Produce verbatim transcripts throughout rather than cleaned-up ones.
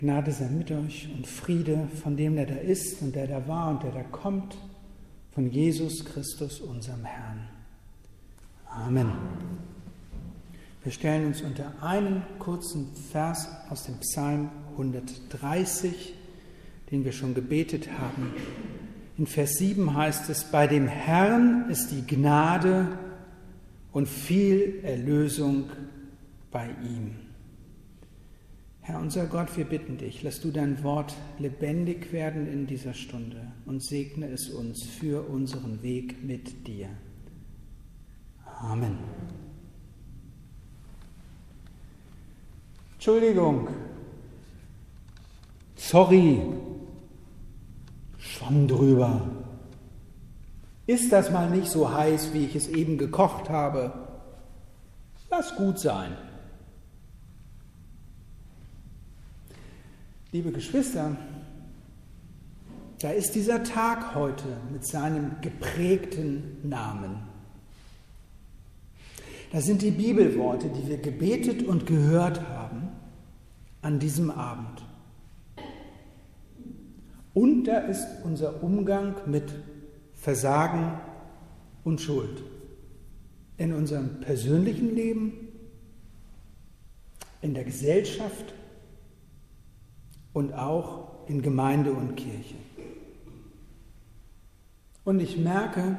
Gnade sei mit euch und Friede von dem, der da ist und der da war und der da kommt, von Jesus Christus, unserem Herrn. Amen. Wir stellen uns unter einen kurzen Vers aus dem Psalm hundertdreißig, den wir schon gebetet haben. In Vers sieben heißt es: Bei dem Herrn ist die Gnade und viel Erlösung bei ihm. Herr unser Gott, wir bitten dich, lass du dein Wort lebendig werden in dieser Stunde und segne es uns für unseren Weg mit dir. Amen. Entschuldigung. Sorry. Schwamm drüber. Ist das mal nicht so heiß, wie ich es eben gekocht habe? Lass gut sein. Liebe Geschwister, da ist dieser Tag heute mit seinem geprägten Namen. Da sind die Bibelworte, die wir gebetet und gehört haben an diesem Abend. Und da ist unser Umgang mit Versagen und Schuld. In unserem persönlichen Leben, in der Gesellschaft und auch in Gemeinde und Kirche. Und ich merke,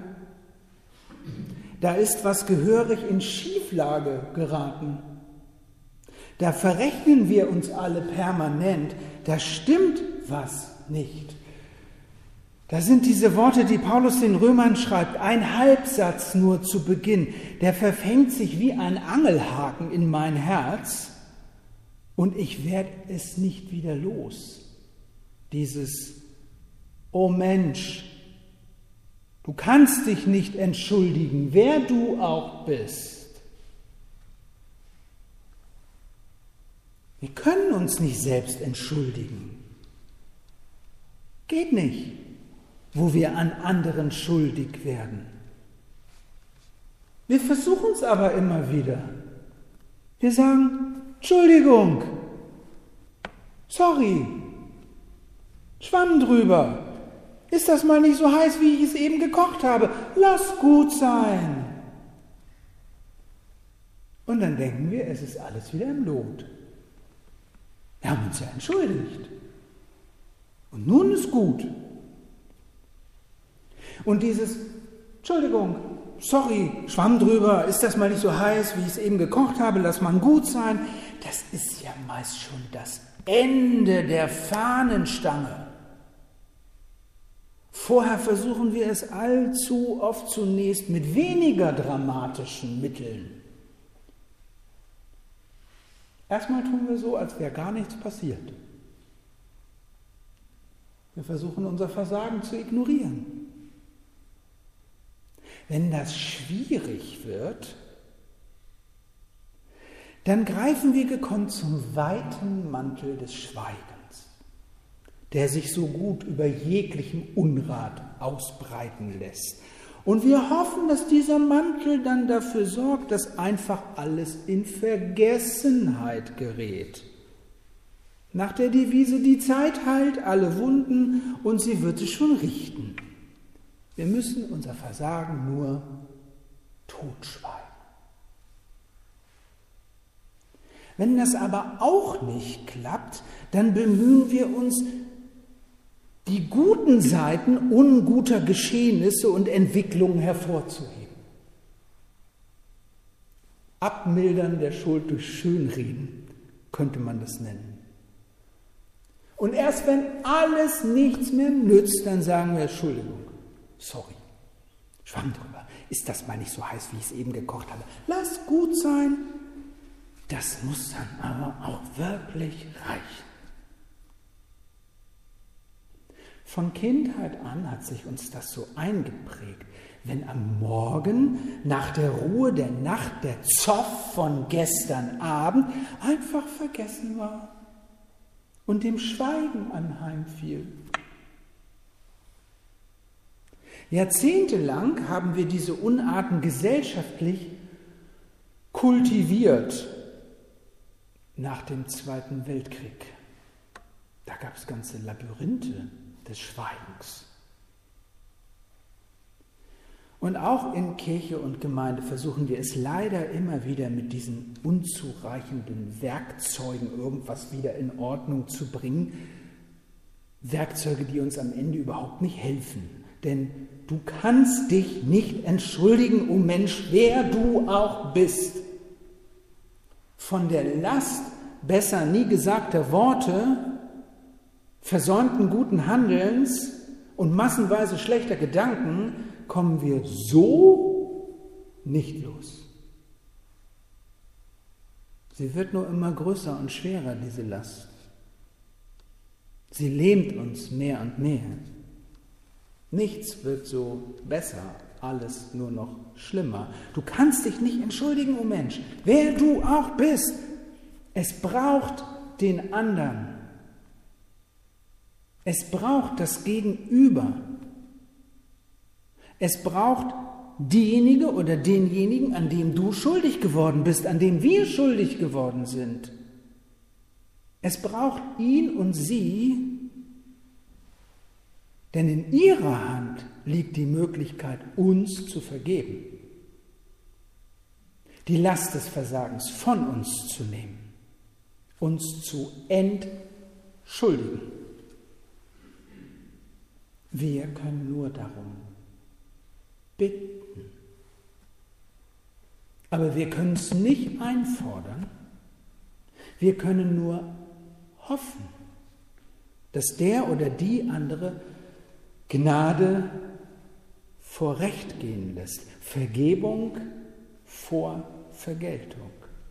da ist was gehörig in Schieflage geraten. Da verrechnen wir uns alle permanent. Da stimmt was nicht. Da sind diese Worte, die Paulus den Römern schreibt, ein Halbsatz nur zu Beginn. Der verfängt sich wie ein Angelhaken in mein Herz und ich werde es nicht wieder los. Dieses: Oh Mensch, du kannst dich nicht entschuldigen, wer du auch bist. Wir können uns nicht selbst entschuldigen. Geht nicht, wo wir an anderen schuldig werden. Wir versuchen es aber immer wieder. Wir sagen: Entschuldigung, sorry, Schwamm drüber. Ist das mal nicht so heiß, wie ich es eben gekocht habe? Lass gut sein. Und dann denken wir, es ist alles wieder im Lot. Wir haben uns ja entschuldigt. Und nun ist gut. Und dieses: Entschuldigung, sorry, Schwamm drüber, ist das mal nicht so heiß, wie ich es eben gekocht habe, lass mal gut sein, das ist ja meist schon das Ende der Fahnenstange. Vorher versuchen wir es allzu oft zunächst mit weniger dramatischen Mitteln. Erstmal tun wir so, als wäre gar nichts passiert. Wir versuchen unser Versagen zu ignorieren. Wenn das schwierig wird, dann greifen wir gekonnt zum weiten Mantel des Schweigens, der sich so gut über jeglichem Unrat ausbreiten lässt. Und wir hoffen, dass dieser Mantel dann dafür sorgt, dass einfach alles in Vergessenheit gerät. Nach der Devise: Die Zeit heilt alle Wunden und sie wird es schon richten. Wir müssen unser Versagen nur totschweigen. Wenn das aber auch nicht klappt, dann bemühen wir uns, die guten Seiten unguter Geschehnisse und Entwicklungen hervorzuheben. Abmildern der Schuld durch Schönreden könnte man das nennen. Und erst wenn alles nichts mehr nützt, dann sagen wir: Entschuldigung, sorry, Schwamm drüber. Ist das mal nicht so heiß, wie ich es eben gekocht habe? Lass gut sein. Das muss dann aber auch wirklich reichen. Von Kindheit an hat sich uns das so eingeprägt. Wenn am Morgen nach der Ruhe der Nacht der Zoff von gestern Abend einfach vergessen war und dem Schweigen anheimfiel. Jahrzehntelang haben wir diese Unarten gesellschaftlich kultiviert nach dem Zweiten Weltkrieg. gab es ganze Labyrinthe des Schweigens. Und auch in Kirche und Gemeinde versuchen wir es leider immer wieder mit diesen unzureichenden Werkzeugen irgendwas wieder in Ordnung zu bringen. Werkzeuge, die uns am Ende überhaupt nicht helfen. Denn du kannst dich nicht entschuldigen, o Mensch, wer du auch bist. Von der Last besser nie gesagter Worte, versäumten guten Handelns und massenweise schlechter Gedanken kommen wir so nicht los. Sie wird nur immer größer und schwerer, diese Last. Sie lähmt uns mehr und mehr. Nichts wird so besser, alles nur noch schlimmer. Du kannst dich nicht entschuldigen, o Mensch, wer du auch bist. Es braucht den anderen. Es braucht das Gegenüber. Es braucht diejenige oder denjenigen, an dem du schuldig geworden bist, an dem wir schuldig geworden sind. Es braucht ihn und sie, denn in ihrer Hand liegt die Möglichkeit, uns zu vergeben, die Last des Versagens von uns zu nehmen, uns zu entschuldigen. Wir können nur darum bitten. Aber wir können es nicht einfordern. Wir können nur hoffen, dass der oder die andere Gnade vor Recht gehen lässt, Vergebung vor Vergeltung.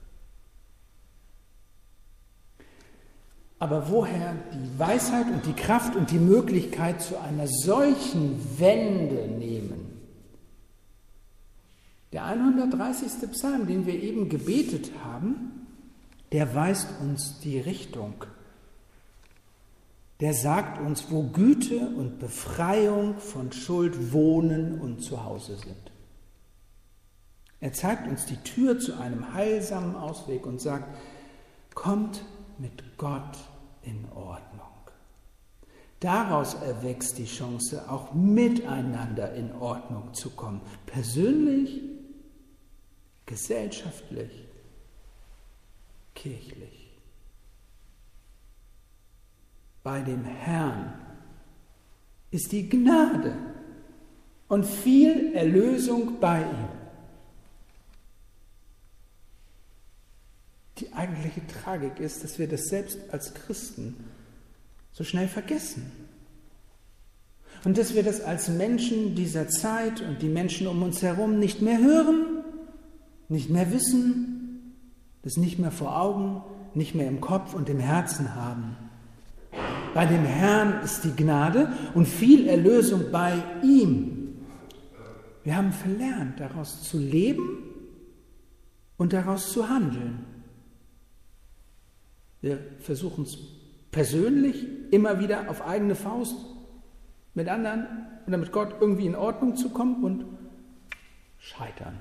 Aber woher die Weisheit und die Kraft und die Möglichkeit zu einer solchen Wende nehmen? Der hundertdreißigste Psalm, den wir eben gebetet haben, der weist uns die Richtung. Der sagt uns, wo Güte und Befreiung von Schuld wohnen und zu Hause sind. Er zeigt uns die Tür zu einem heilsamen Ausweg und sagt, kommt mit Gott in Ordnung. Daraus erwächst die Chance, auch miteinander in Ordnung zu kommen. Persönlich, gesellschaftlich, kirchlich. Bei dem Herrn ist die Gnade und viel Erlösung bei ihm. Die eigentliche Tragik ist, dass wir das selbst als Christen so schnell vergessen. Und dass wir das als Menschen dieser Zeit und die Menschen um uns herum nicht mehr hören, nicht mehr wissen, das nicht mehr vor Augen, nicht mehr im Kopf und im Herzen haben. Bei dem Herrn ist die Gnade und viel Erlösung bei ihm. Wir haben verlernt, daraus zu leben und daraus zu handeln. Wir versuchen es persönlich immer wieder auf eigene Faust mit anderen oder mit Gott irgendwie in Ordnung zu kommen und scheitern.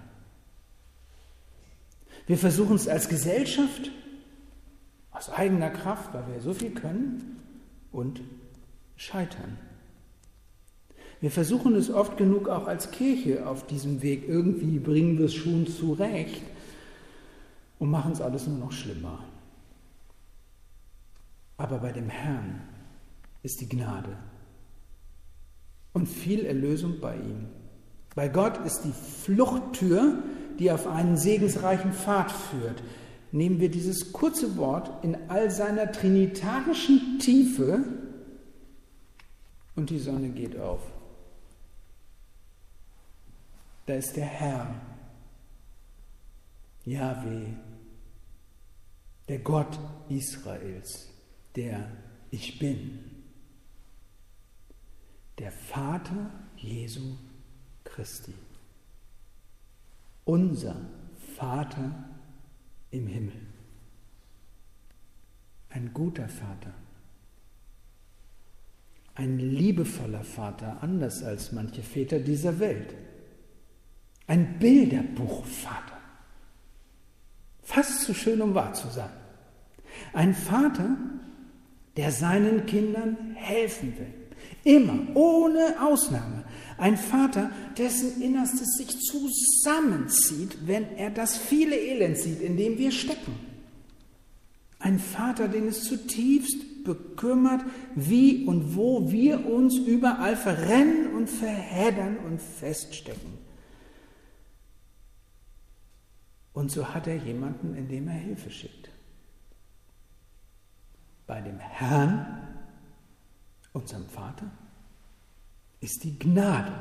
Wir versuchen es als Gesellschaft aus eigener Kraft, weil wir so viel können, und scheitern. Wir versuchen es oft genug auch als Kirche auf diesem Weg. Irgendwie bringen wir es schon zurecht und machen es alles nur noch schlimmer. Aber bei dem Herrn ist die Gnade und viel Erlösung bei ihm. Bei Gott ist die Fluchttür, die auf einen segensreichen Pfad führt. Nehmen wir dieses kurze Wort in all seiner trinitarischen Tiefe und die Sonne geht auf. Da ist der Herr, Jahwe, der Gott Israels, der Ich Bin, der Vater Jesu Christi, unser Vater im Himmel. Ein guter Vater, ein liebevoller Vater, anders als manche Väter dieser Welt. Ein Bilderbuchvater, fast zu schön, um wahr zu sein. Ein Vater, der seinen Kindern helfen will. Immer, ohne Ausnahme. Ein Vater, dessen Innerstes sich zusammenzieht, wenn er das viele Elend sieht, in dem wir stecken. Ein Vater, den es zutiefst bekümmert, wie und wo wir uns überall verrennen und verheddern und feststecken. Und so hat er jemanden, in dem er Hilfe schickt. Bei dem Herrn, unserem Vater, ist die Gnade.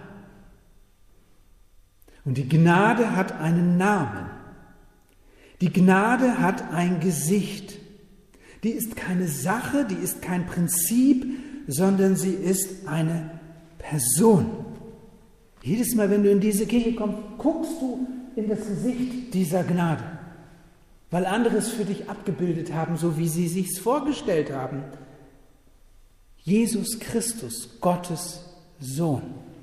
Und die Gnade hat einen Namen. Die Gnade hat ein Gesicht. Die ist keine Sache, die ist kein Prinzip, sondern sie ist eine Person. Jedes Mal, wenn du in diese Kirche kommst, guckst du in das Gesicht dieser Gnade, weil andere es für dich abgebildet haben, so wie sie sich's vorgestellt haben. Jesus Christus, Gottes Sohn.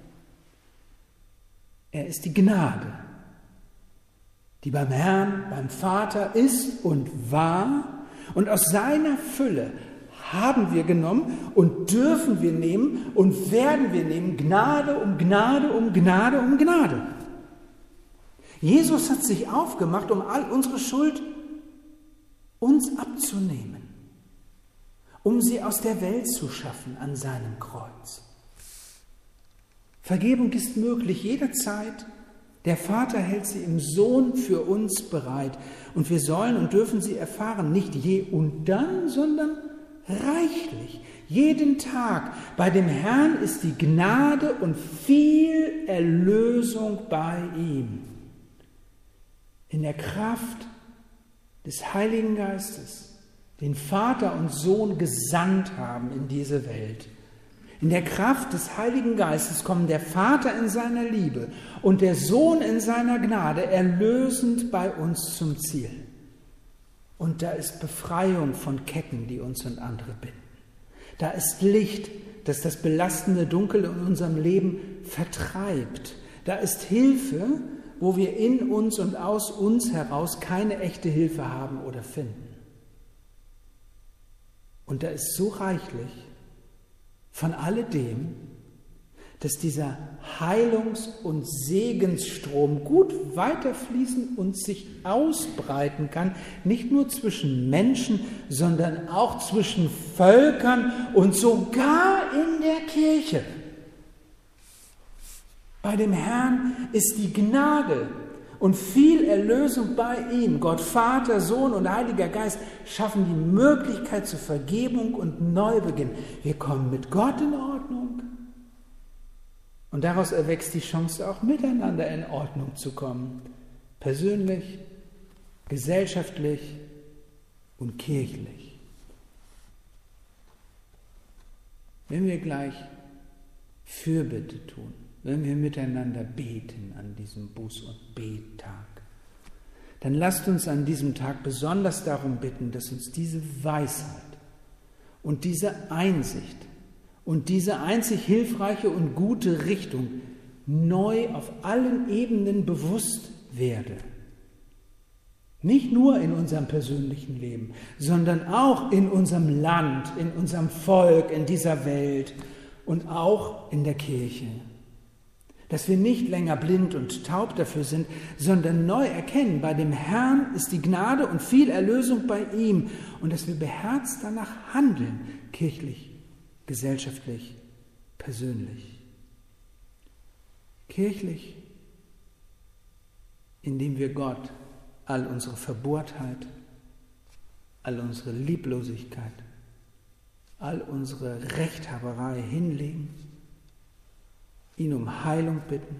Er ist die Gnade, die beim Herrn, beim Vater ist und war, und aus seiner Fülle haben wir genommen und dürfen wir nehmen und werden wir nehmen, Gnade um Gnade um Gnade um Gnade. Jesus hat sich aufgemacht, um all unsere Schuld uns abzunehmen, um sie aus der Welt zu schaffen an seinem Kreuz. Vergebung ist möglich jederzeit. Der Vater hält sie im Sohn für uns bereit. Und wir sollen und dürfen sie erfahren, nicht je und dann, sondern reichlich. Jeden Tag. Bei dem Herrn ist die Gnade und viel Erlösung bei ihm. In der Kraft des Heiligen Geistes, den Vater und Sohn gesandt haben in diese Welt. In der Kraft des Heiligen Geistes kommen der Vater in seiner Liebe und der Sohn in seiner Gnade erlösend bei uns zum Ziel. Und da ist Befreiung von Ketten, die uns und andere binden. Da ist Licht, das das belastende Dunkel in unserem Leben vertreibt. Da ist Hilfe, wo wir in uns und aus uns heraus keine echte Hilfe haben oder finden. Und da ist so reichlich von alledem, dass dieser Heilungs- und Segensstrom gut weiterfließen und sich ausbreiten kann, nicht nur zwischen Menschen, sondern auch zwischen Völkern und sogar in der Kirche. Bei dem Herrn ist die Gnade und viel Erlösung bei ihm. Gott, Vater, Sohn und Heiliger Geist schaffen die Möglichkeit zur Vergebung und Neubeginn. Wir kommen mit Gott in Ordnung. Und daraus erwächst die Chance, auch miteinander in Ordnung zu kommen. Persönlich, gesellschaftlich und kirchlich. Wenn wir gleich Fürbitte tun, wenn wir miteinander beten an diesem Buß- und Bettag, dann lasst uns an diesem Tag besonders darum bitten, dass uns diese Weisheit und diese Einsicht und diese einzig hilfreiche und gute Richtung neu auf allen Ebenen bewusst werde. Nicht nur in unserem persönlichen Leben, sondern auch in unserem Land, in unserem Volk, in dieser Welt und auch in der Kirche. Dass wir nicht länger blind und taub dafür sind, sondern neu erkennen, bei dem Herrn ist die Gnade und viel Erlösung bei ihm und dass wir beherzt danach handeln, kirchlich, gesellschaftlich, persönlich. Kirchlich, indem wir Gott all unsere Verbohrtheit, all unsere Lieblosigkeit, all unsere Rechthaberei hinlegen, ihn um Heilung bitten,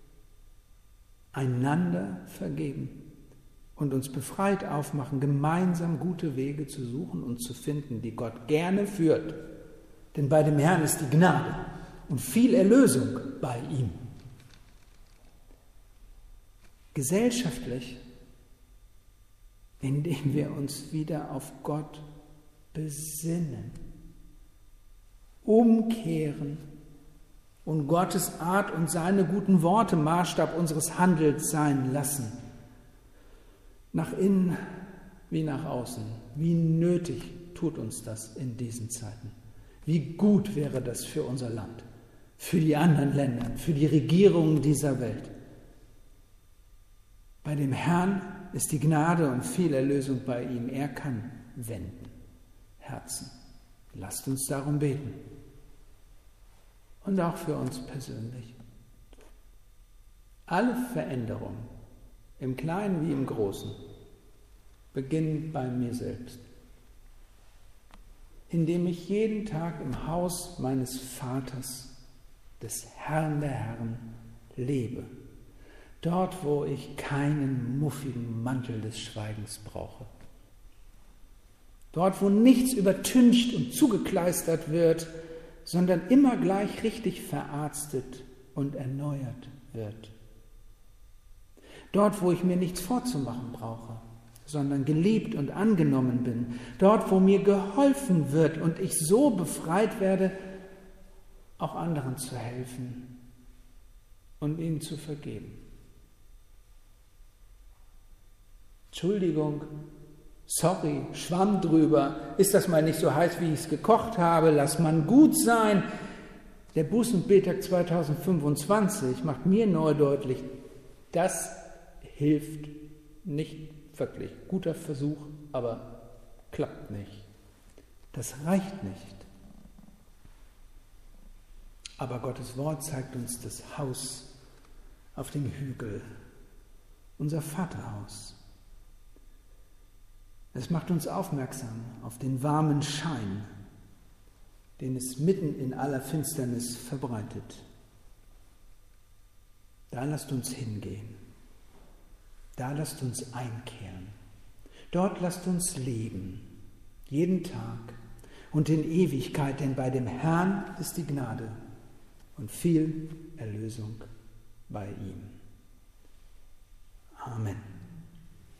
einander vergeben und uns befreit aufmachen, gemeinsam gute Wege zu suchen und zu finden, die Gott gerne führt. Denn bei dem Herrn ist die Gnade und viel Erlösung bei ihm. Gesellschaftlich, indem wir uns wieder auf Gott besinnen, umkehren und Gottes Art und seine guten Worte Maßstab unseres Handels sein lassen. Nach innen wie nach außen, wie nötig tut uns das in diesen Zeiten. Wie gut wäre das für unser Land, für die anderen Länder, für die Regierungen dieser Welt. Bei dem Herrn ist die Gnade und viel Erlösung bei ihm. Er kann wenden. Herzen. Lasst uns darum beten. Und auch für uns persönlich. Alle Veränderungen, im Kleinen wie im Großen, beginnen bei mir selbst. Indem ich jeden Tag im Haus meines Vaters, des Herrn der Herren, lebe. Dort, wo ich keinen muffigen Mantel des Schweigens brauche. Dort, wo nichts übertüncht und zugekleistert wird, sondern immer gleich richtig verarztet und erneuert wird. Dort, wo ich mir nichts vorzumachen brauche, sondern geliebt und angenommen bin. Dort, wo mir geholfen wird und ich so befreit werde, auch anderen zu helfen und ihnen zu vergeben. Entschuldigung, sorry, Schwamm drüber, ist das mal nicht so heiß, wie ich es gekocht habe, lass man gut sein. Der Buß- und Betag zweitausendfünfundzwanzig macht mir neu deutlich, das hilft nicht wirklich. Guter Versuch, aber klappt nicht. Das reicht nicht. Aber Gottes Wort zeigt uns das Haus auf dem Hügel, unser Vaterhaus. Es macht uns aufmerksam auf den warmen Schein, den es mitten in aller Finsternis verbreitet. Da lasst uns hingehen. Da lasst uns einkehren. Dort lasst uns leben, jeden Tag und in Ewigkeit, denn bei dem Herrn ist die Gnade und viel Erlösung bei ihm.